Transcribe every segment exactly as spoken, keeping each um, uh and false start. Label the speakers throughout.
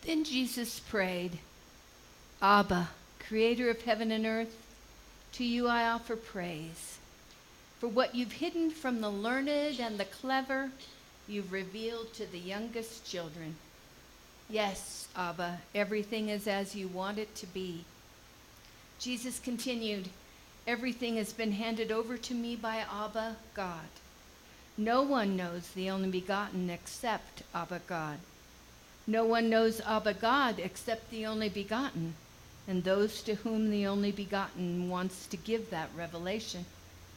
Speaker 1: Then Jesus prayed, Abba, creator of heaven and earth, to you I offer praise. For what you've hidden from the learned and the clever, you've revealed to the youngest children. Yes, Abba, everything is as you want it to be. Jesus continued, everything has been handed over to me by Abba, God. No one knows the only begotten except Abba, God. No one knows Abba, God except the only begotten, and those to whom the only begotten wants to give that revelation.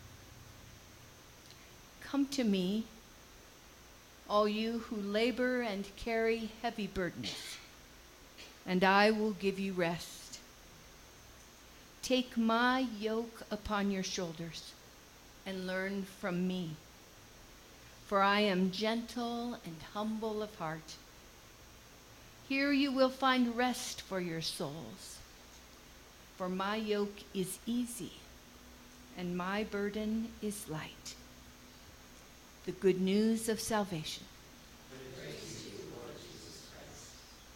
Speaker 1: Come to me, all you who labor and carry heavy burdens, and I will give you rest. Take my yoke upon your shoulders and learn from me, for I am gentle and humble of heart. Here you will find rest for your souls, for my yoke is easy and my burden is light. The good news of salvation.
Speaker 2: Praise to you, Lord Jesus Christ.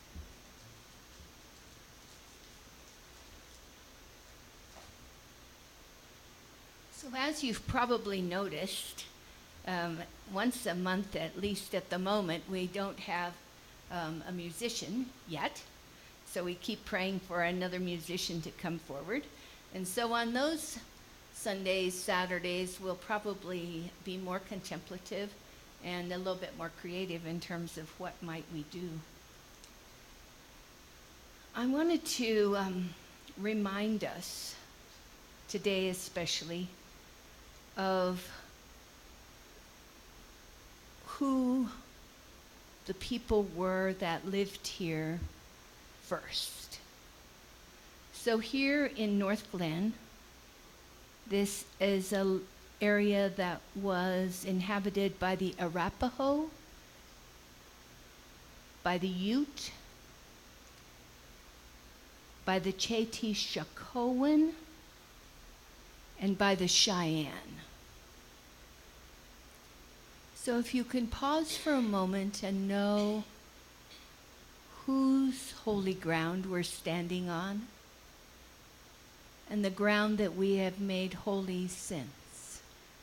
Speaker 1: So as you've probably noticed, um, once a month, at least at the moment, we don't have um, a musician yet. So we keep praying for another musician to come forward. And so on those Sundays, Saturdays, we'll probably be more contemplative and a little bit more creative in terms of what might we do. I wanted to um, remind us today especially of who the people were that lived here first. So here in North Glen, this is an area that was inhabited by the Arapaho, by the Ute, by the Chetishakoan, and by the Cheyenne. So if you can pause for a moment and know whose holy ground we're standing on, and the ground that we have made holy since.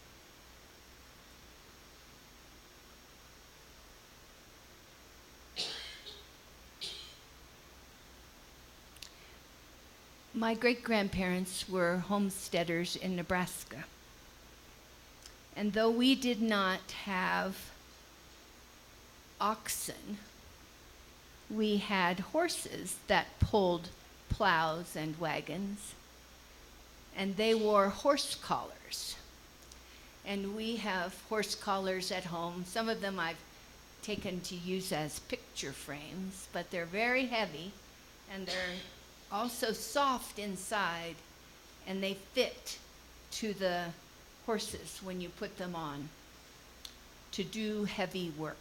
Speaker 1: My great-grandparents were homesteaders in Nebraska. And though we did not have oxen, we had horses that pulled plows and wagons, and they wore horse collars. And we have horse collars at home. Some of them I've taken to use as picture frames, but they're very heavy, and they're also soft inside, and they fit to the horses when you put them on to do heavy work.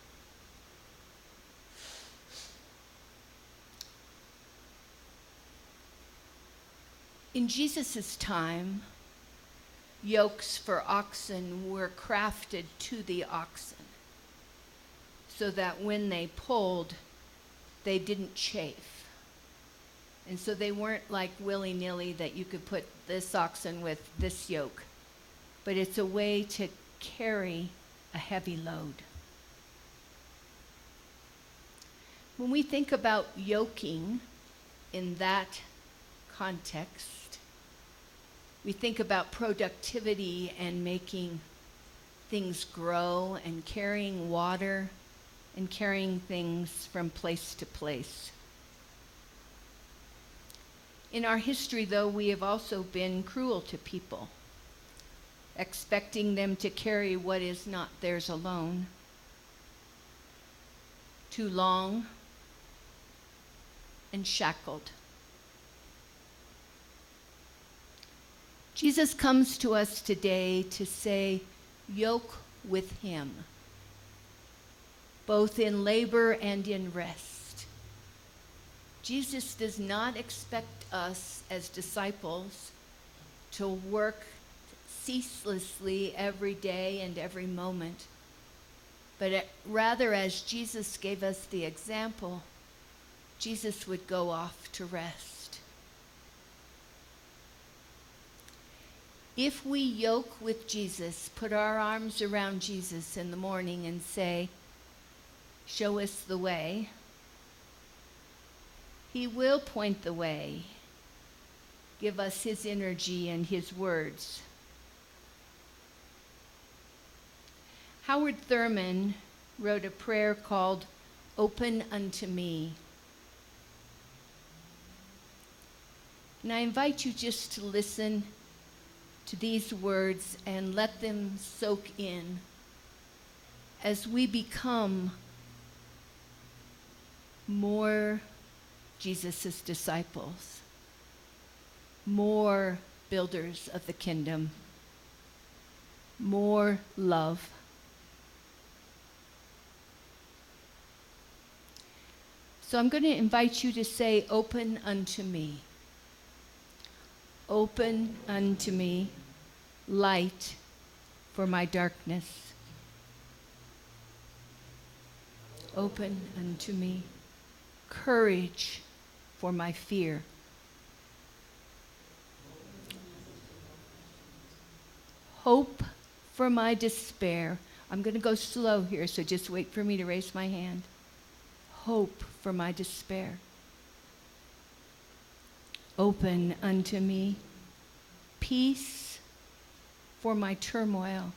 Speaker 1: In Jesus' time, yokes for oxen were crafted to the oxen so that when they pulled, they didn't chafe. And so they weren't like willy-nilly that you could put this oxen with this yoke, but it's a way to carry a heavy load. When we think about yoking in that context, we think about productivity and making things grow and carrying water and carrying things from place to place. In our history, though, we have also been cruel to people, expecting them to carry what is not theirs alone. Too long and shackled. Jesus comes to us today to say, yoke with him, both in labor and in rest. Jesus does not expect us as disciples to work ceaselessly every day and every moment, but rather, as Jesus gave us the example, Jesus would go off to rest. If we yoke with Jesus, put our arms around Jesus in the morning and say, "Show us the way," he will point the way, give us his energy and his words. Howard Thurman wrote a prayer called "Open Unto Me." And I invite you just to listen to these words and let them soak in as we become more Jesus' disciples, more builders of the kingdom, more love. So I'm going to invite you to say, "Open unto me. Open unto me light for my darkness. Open unto me courage for my fear. Hope for my despair." I'm going to go slow here, so just wait for me to raise my hand. Hope for my despair. Open unto me peace for my turmoil.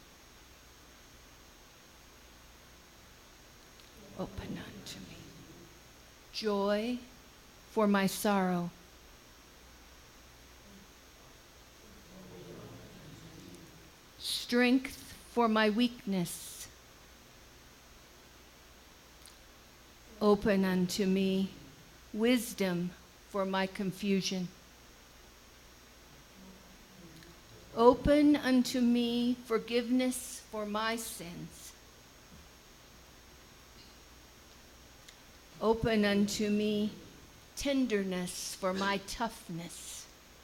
Speaker 1: Open unto me joy for my sorrow. Strength for my weakness. Open unto me wisdom for my confusion. Open unto me forgiveness for my sins. Open unto me tenderness for my toughness.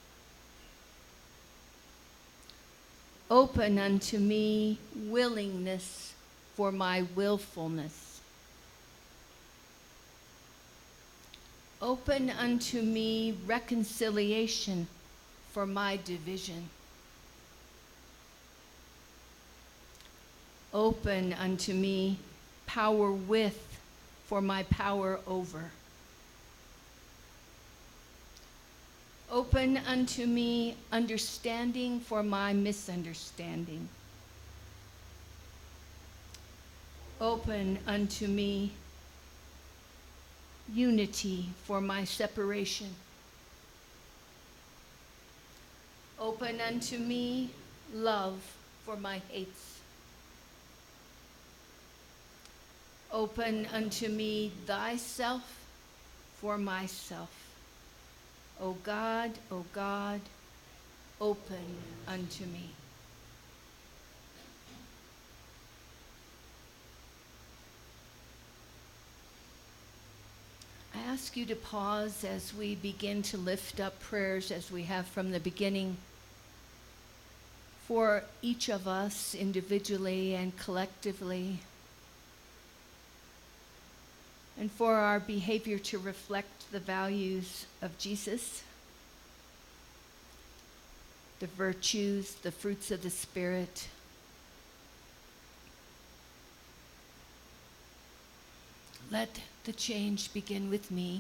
Speaker 1: Open unto me willingness for my willfulness. Open unto me reconciliation for my division. Open unto me power with for my power over. Open unto me understanding for my misunderstanding. Open unto me unity for my separation. Open unto me love for my hates. Open unto me thyself for myself. O God, O God, open unto me. I ask you to pause as we begin to lift up prayers as we have from the beginning for each of us individually and collectively, and for our behavior to reflect the values of Jesus, the virtues, the fruits of the Spirit. Let the change begin with me.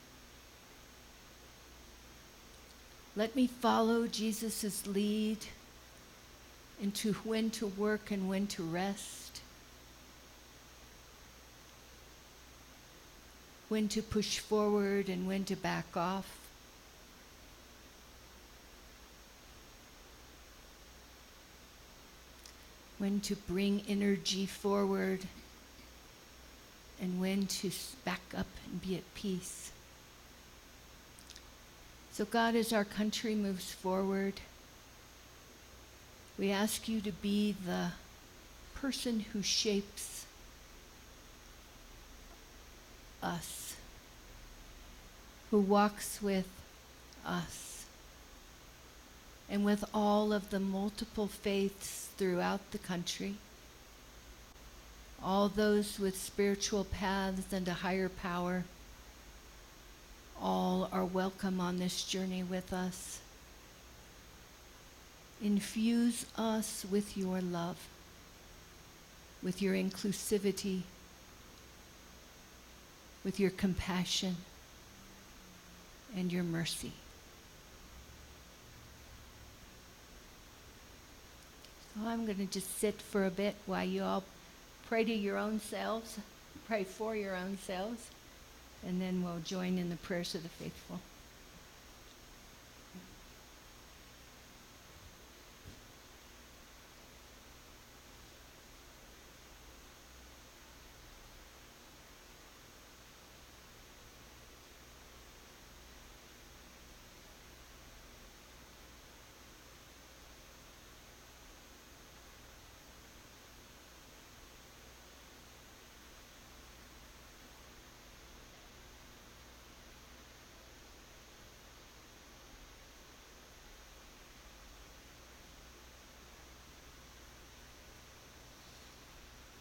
Speaker 1: Let me follow Jesus' lead into when to work and when to rest, when to push forward and when to back off. When to bring energy forward and when to back up and be at peace. So God, as our country moves forward, we ask you to be the person who shapes us, who walks with us, and with all of the multiple faiths throughout the country, all those with spiritual paths and a higher power. all are welcome on this journey with us. Infuse us with your love, with your inclusivity, with your compassion and your mercy. So I'm going to just sit for a bit while you all pray to your own selves, pray for your own selves, and then we'll join in the prayers of the faithful.